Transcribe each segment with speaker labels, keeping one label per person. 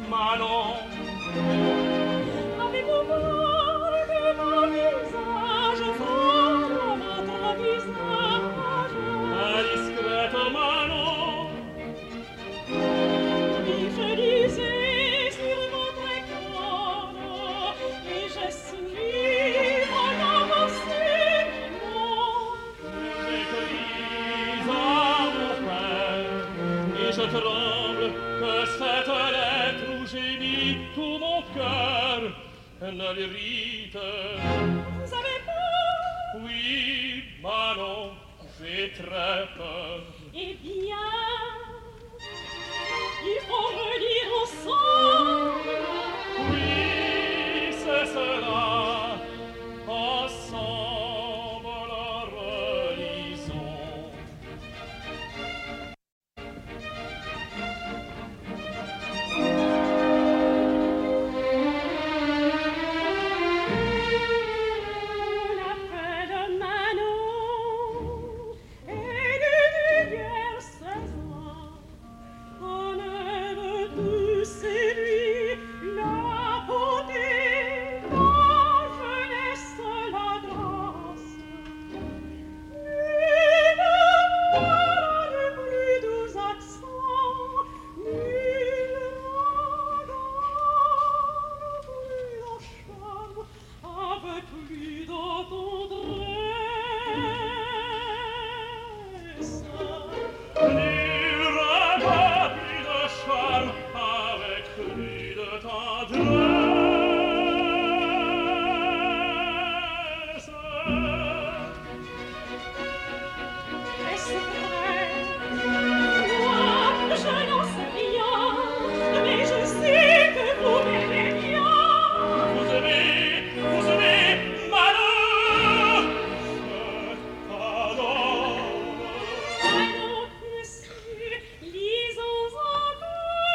Speaker 1: Manon.
Speaker 2: Avez-vous peur que mon visage frôle votre visage?
Speaker 1: Indiscrète Manon.
Speaker 2: Et je lisais sur votre écran, et je souris pendant vos sentiments.
Speaker 1: J'écris à mon père, et je tremble que cette lettre où j'ai mis tout mon cœur ne l'irrite.
Speaker 2: Vous avez peur?
Speaker 1: Oui, Manon, j'ai très peur.
Speaker 2: Eh bien, il faut relire ensemble.
Speaker 1: Oui, c'est cela. Ensemble, relisons.
Speaker 2: On l'appelle Manon, elle est d'hier 16 ans. On aime tous et lui la beauté, la jeunesse, la grâce. Nul n'a le plus doux accent, nul n'a le plus en charme, avec plus de tendresse.
Speaker 1: Il rêve plus de charme avec plus de tendresse.
Speaker 2: Est-ce vrai? Moi, je n'en sais rien, mais je sais que vous m'aimez bien.
Speaker 1: Vous aimez, Manon. Je t'adore.
Speaker 2: Allons, monsieur, lisons encore.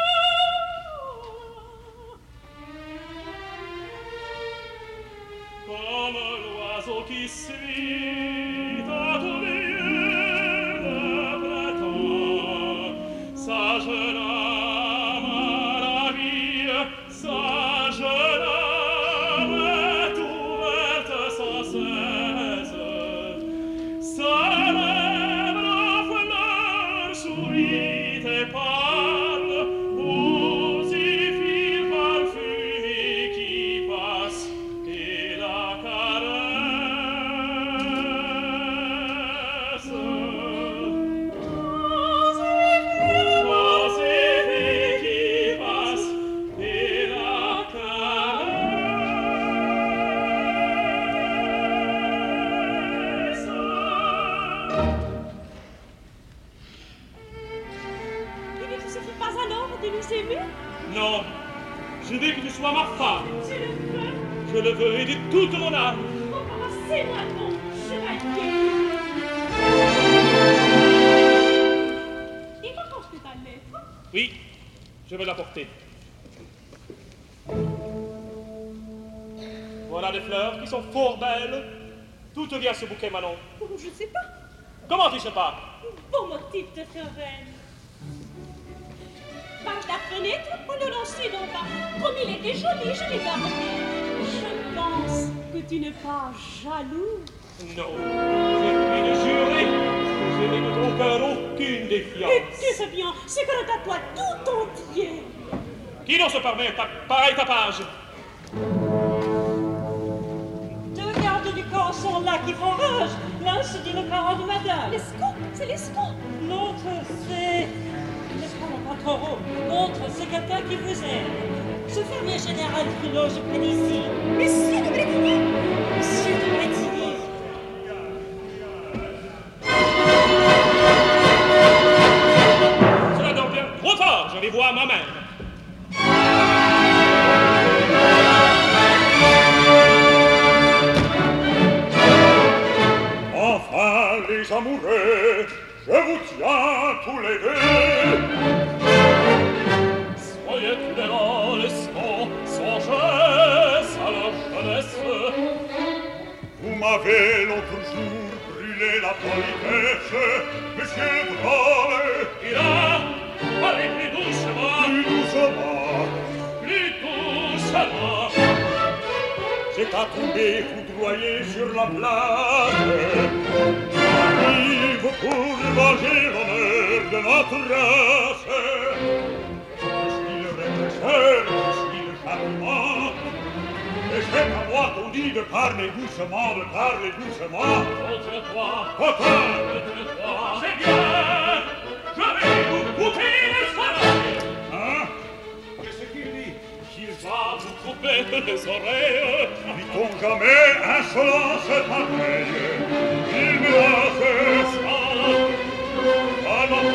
Speaker 1: Comme l'oiseau qui suit à tout lieu le printemps, sa jeune âme à la vie, sa jeune âme est ouverte sans cesse. Sa lèvre fleur sourit et parle aux zéphyrs parfumés qui passent et la caresse. Aux zéphyrs qui passent et la caresse.
Speaker 2: Il ne suffit pas alors de nous aimer?
Speaker 1: Non, je veux que tu sois ma femme.
Speaker 2: Tu le veux?
Speaker 1: Je le veux et de toute mon âme.
Speaker 2: Embrassez-moi donc, chevalier. Et quand je ta lettre?
Speaker 1: Oui, je vais la porter. Voilà des fleurs qui sont fort belles. D'où te vient ce bouquet, Manon?
Speaker 2: Oh, je ne sais pas.
Speaker 1: Comment tu sais pas?
Speaker 2: Beau motif de querelle. Par ta fenêtre, on le lançait donc pas. Comme il était joli, je l'ai gardé. Je pense que tu n'es pas jaloux.
Speaker 1: Non, je puis le jurer que je n'ai de ton cœur aucune défiance.
Speaker 2: Et tu sais bien, c'est grâce à toi tout entier.
Speaker 1: Qui n'ose se permet pareil tapage?
Speaker 3: Deux gardes du corps sont là qui font rage. L'un se dit le parent de madame.
Speaker 2: Lescaut, c'est Lescaut.
Speaker 3: L'autre, c'est... Laisse-moi pas trop haut. L'autre, c'est quelqu'un qui vous aime. Ce fermier général qui loge près d'ici.
Speaker 2: Monsieur de Brétigny.
Speaker 3: Monsieur de Brétigny.
Speaker 1: Cela donc bien trop fort, je les vois moi-même.
Speaker 4: Enfin, les amoureux, je vous tiens tous les deux.
Speaker 1: Soyez prudents, Lescaut, songez à leur jeunesse.
Speaker 4: Vous m'avez l'autre jour brûlé la politesse, monsieur le drôle.
Speaker 1: Il a, allez plus doucement.
Speaker 4: Plus doucement, est à tomber foudroyé sur la place. Arrive pour venger l'honneur de notre race. Je suis le répresseur, je suis le châtiment. Et c'est à moi qu'on dit de parler doucement, de parler doucement.
Speaker 1: Contre toi,
Speaker 4: Autant.
Speaker 1: contre toi, c'est bien. Je vais vous couper les oreilles.
Speaker 4: Hein? Qu'est-ce qu'il dit?
Speaker 1: Il va vous couper les oreilles.
Speaker 4: Dit-on jamais insolence pareille? Il menace. Allons,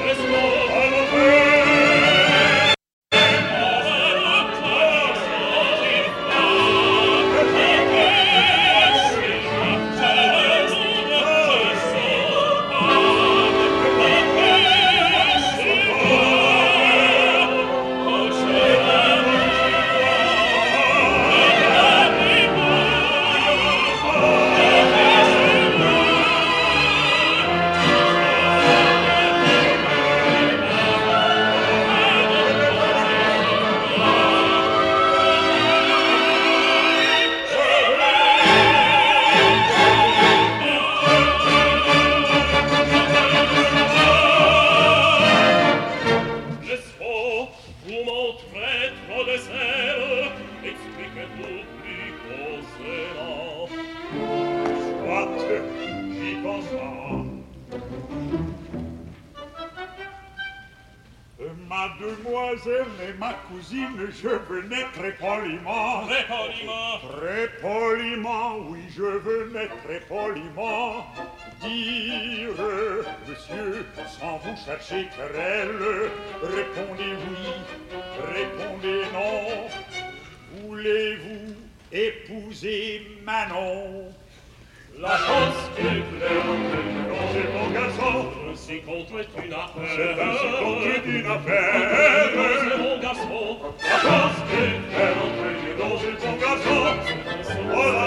Speaker 4: Mademoiselle et ma cousine, je venais très poliment.
Speaker 1: Très poliment.
Speaker 4: Très poliment, oui, je venais très poliment dire, monsieur, sans vous chercher querelle, répondez oui, répondez non. Voulez-vous épouser Manon?
Speaker 1: La chance que claire
Speaker 4: C'est mon garçon.
Speaker 1: ainsi contre une affaire.
Speaker 4: C'est ainsi contre une affaire.
Speaker 1: C'est mon garçon.
Speaker 4: La chance que claire c'est mon garçon. Voilà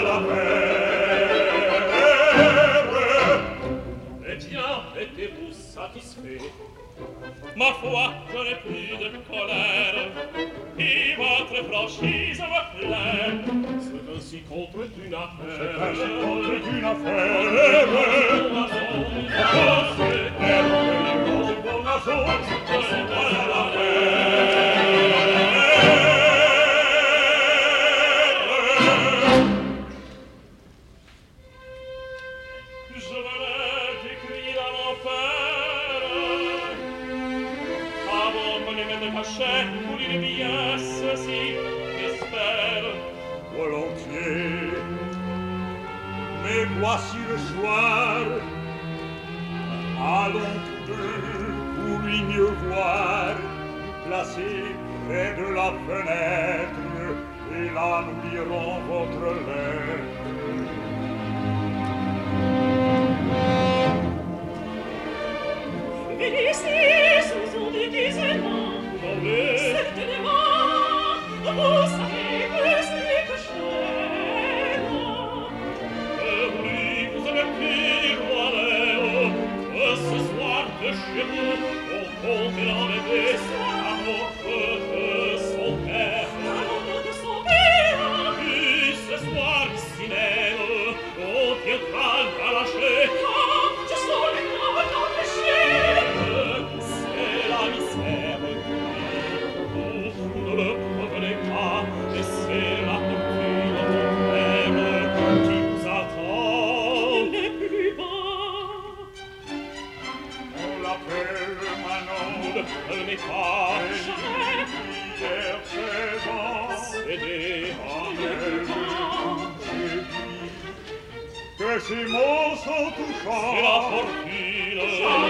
Speaker 4: l'affaire.
Speaker 1: Eh bien, êtes-vous satisfait? Ma foi, je n'ai plus de colère. Et votre franchise me plaît. C'est ainsi contre une affaire.
Speaker 4: C'est ainsi contre une affaire. Voilà l'affaire.
Speaker 1: Je venais d'écrire à l'enfer. Avant qu'on les mette cachet pour une pièce si espère.
Speaker 4: Volontiers. Mais voici le soir. Allons tous deux pour lui mieux voir. Placés près de la fenêtre. Et là nous lirons votre lettre.
Speaker 2: Ici, sous son déguisement, certainement, vous savez que c'est que j'aime.
Speaker 1: Oui, vous avez pris royaume, que ce soir de chez vous, on compte l'enlever à votre son père.
Speaker 2: Parlons de son père.
Speaker 1: Puis ce soir si même, on viendra la lâcher.
Speaker 2: Ah, je sens les corps d'empêcher.
Speaker 1: C'est la misère, vous ne le prenez pas, et c'est la fortune de mon père qui vous attend.
Speaker 2: Il n'est plus bas.
Speaker 4: On l'appelle Manon.
Speaker 1: Vous ne prenez pas,
Speaker 2: Jamais.
Speaker 4: Hier 16 ans.
Speaker 1: cédez à
Speaker 4: Elle j'ai dit que ces mots sont touchants.
Speaker 1: c'est la fortune.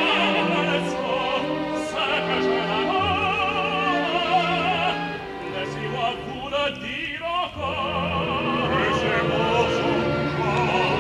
Speaker 2: C'est que je l'adore.
Speaker 1: Laissez-moi vous le dire encore.
Speaker 4: Que ces mots sont touchants.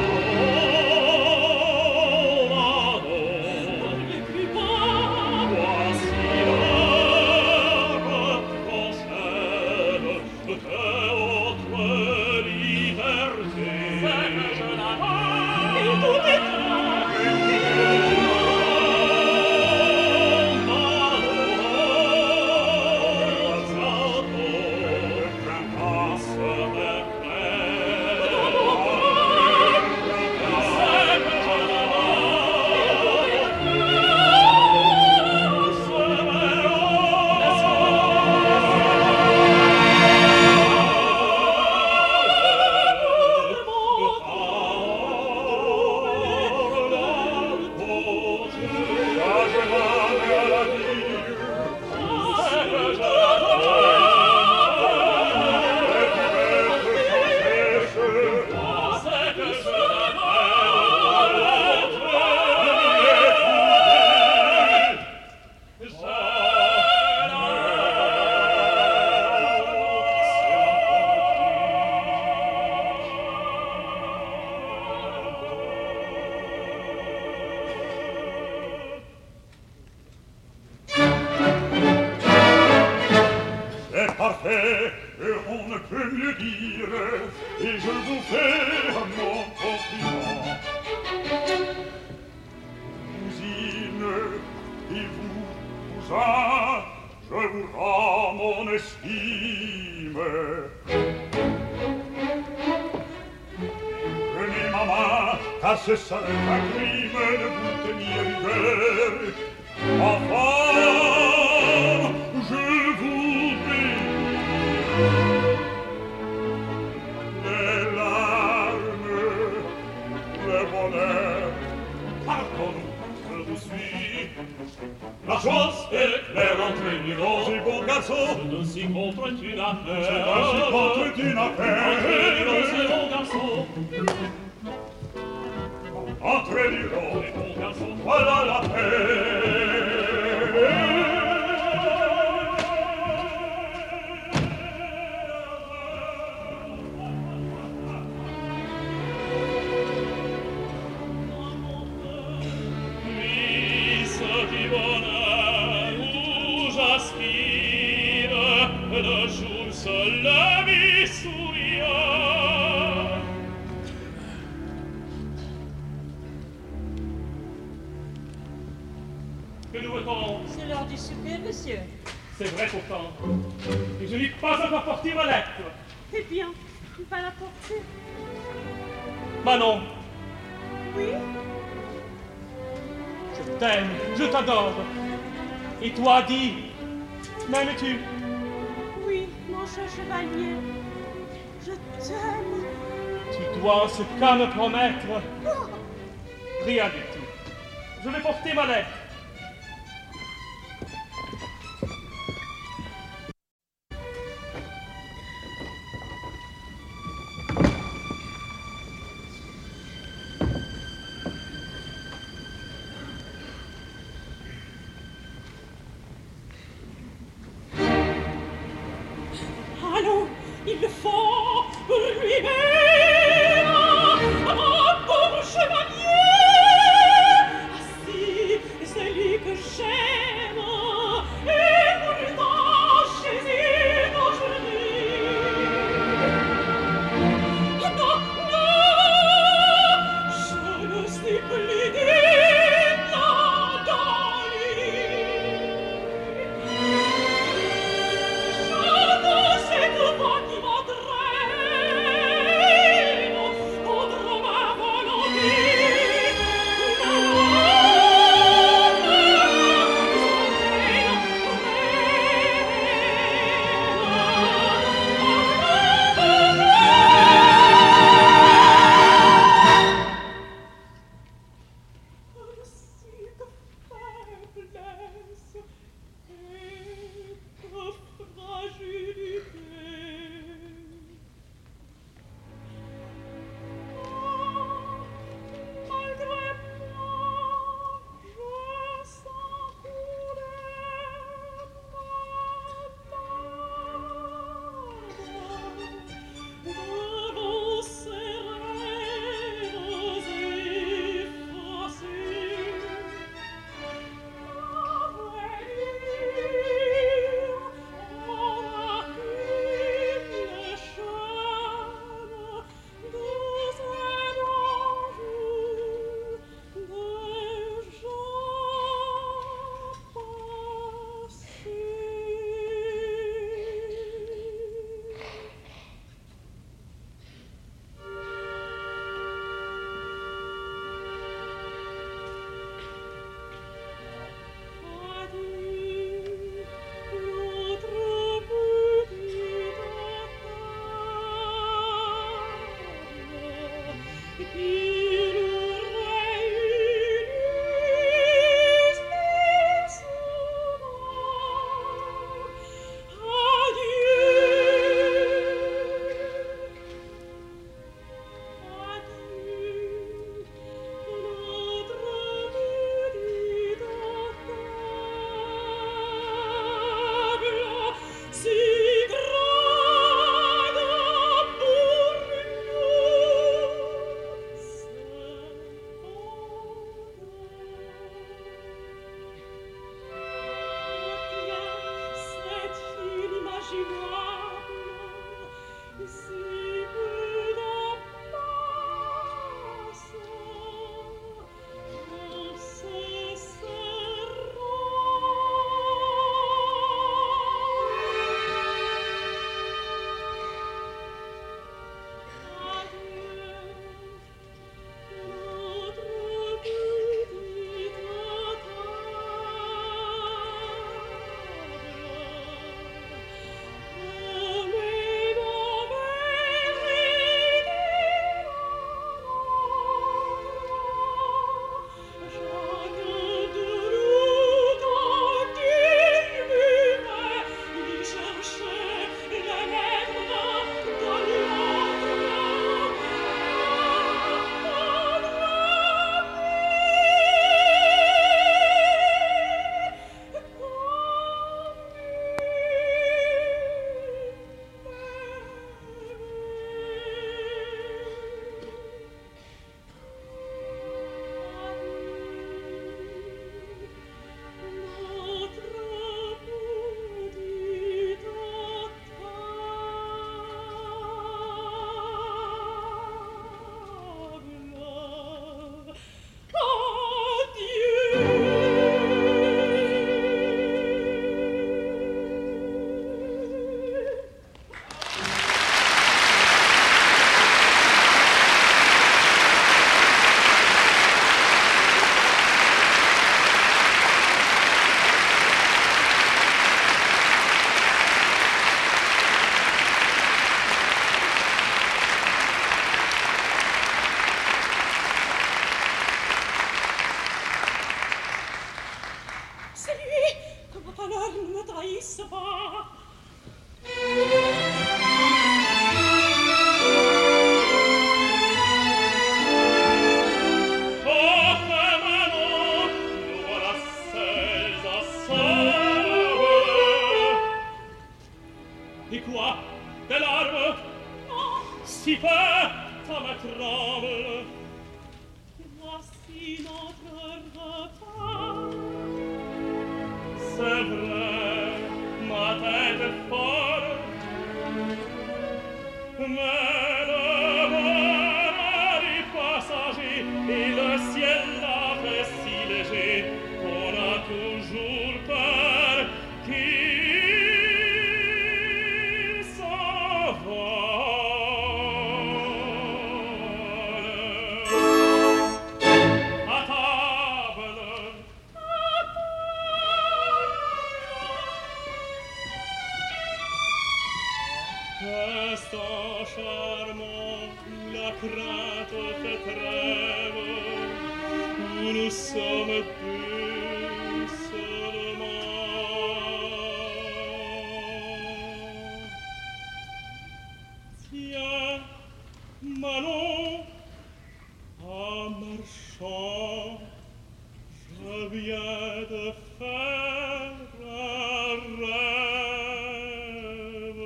Speaker 2: Il n'est plus bas.
Speaker 1: Voici l'heure prochaine que votre liberté.
Speaker 2: C'est que je l'adore. Et tout est clair.
Speaker 4: est parfait, et on ne peut mieux dire, et je vous fais mon compliment. Cousine, et vous, cousin, je vous rends mon estime. Prenez ma main, car ce serait un crime de vous tenir rigueur. Enfin, je vous bénis. Les larmes, le bonheur, pardon, je vous suis. La chance est claire entre nous, si bon garçon,
Speaker 1: Ceci contre une affaire.
Speaker 4: c'est contre une affaire.
Speaker 1: Ceci bon garçon.
Speaker 4: Entrez, dirons,
Speaker 1: Bon garçon.
Speaker 4: voilà la paix.
Speaker 1: Lisse du bonheur où j'aspire, le jour se lève et souriant. Que nous veut-on?
Speaker 3: C'est l'heure du souper, monsieur.
Speaker 1: C'est vrai pourtant. Et je n'ai pas encore porté ma lettre.
Speaker 2: Eh bien, il va la porter.
Speaker 1: Manon,
Speaker 2: Oui?
Speaker 1: je t'aime, je t'adore. Et toi, dis, m'aimes-tu?
Speaker 2: Oui, mon cher chevalier. Je t'aime.
Speaker 1: Tu dois ce qu'à me promettre. Rien du tout. Je vais porter ma lettre.
Speaker 2: Allons, il le faut pour lui-même. Oh, pauvre chevalier! Ah si, c'est lui que j'aime. Et pourtant, j'hésite aujourd'hui. Non, non, je ne suis plus digne dans lui. Chante cette voix qui m'entraîne.
Speaker 1: toi, des larmes?
Speaker 2: Non.
Speaker 1: Si peu, ta main tremble.
Speaker 2: Voici notre repas.
Speaker 1: C'est vrai, ma tête est folle, mais le bonheur est passager et le ciel l'a fait si léger qu'on a toujours peur qu'il s'envole. À table, instant charmant, la crainte fait trêve, où nous sommes deux seulement. Tiens, Manon, en marchant, je viens de faire un rêve.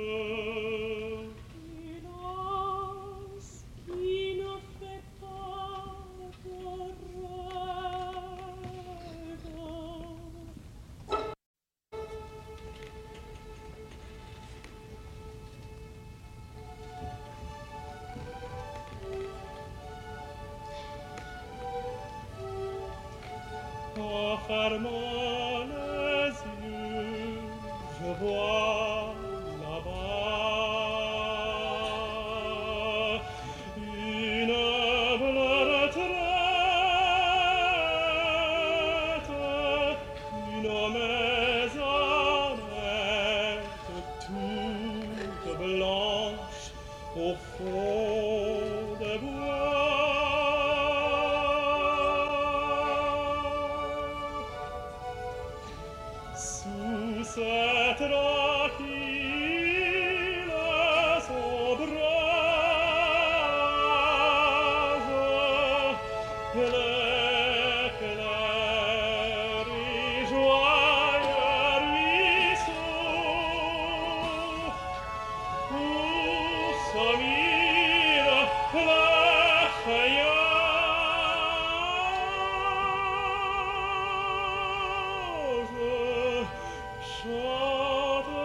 Speaker 2: Hélas, qui ne fait pas de rêve.
Speaker 1: En fermant les yeux, je vois là-bas une bleue retraite, une maisonnette toute blanche au fond des bois. Sous cette tranquille ombrage, l'éclair et joyeux ruisseau, où se mire la feuillage, chante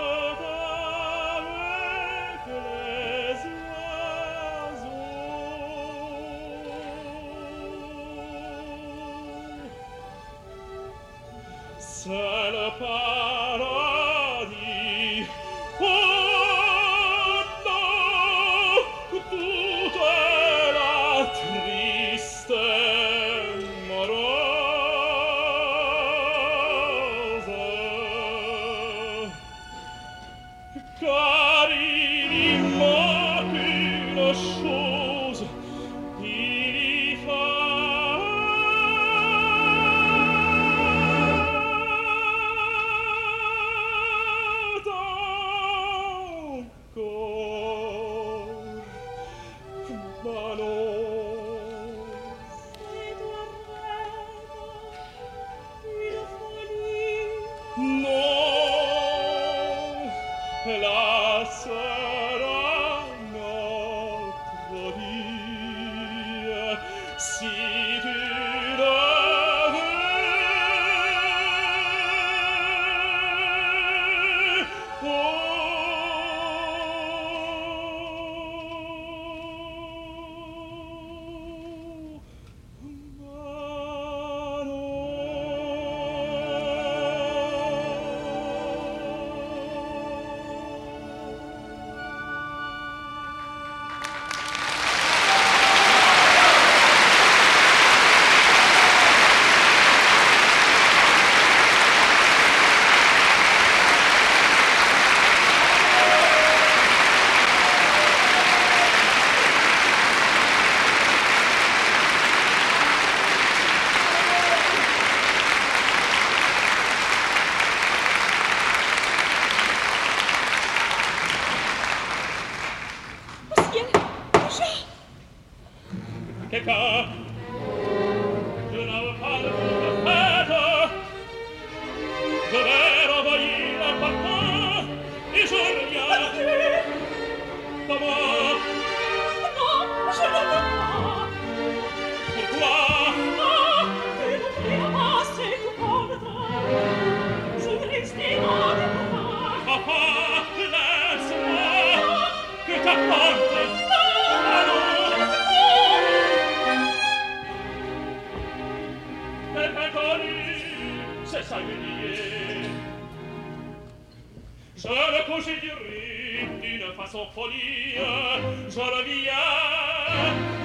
Speaker 1: avec les oiseaux. C'est le paradis. Oh non, toute la triste morose, car il y manque une chose, il y encore Manon.
Speaker 2: C'est un rêve, une folie.
Speaker 1: Non, là sera notre vie, si tu le veux. Oh,
Speaker 2: Au ciel, déjà.
Speaker 1: Quelqu'un, je n'avais pas de fête, je vais renvoyer la parfum et je reviens. ma tante. Ah non. Quelqu'un connu, c'est singulier. Je le congédierai d'une façon folie. Je le viens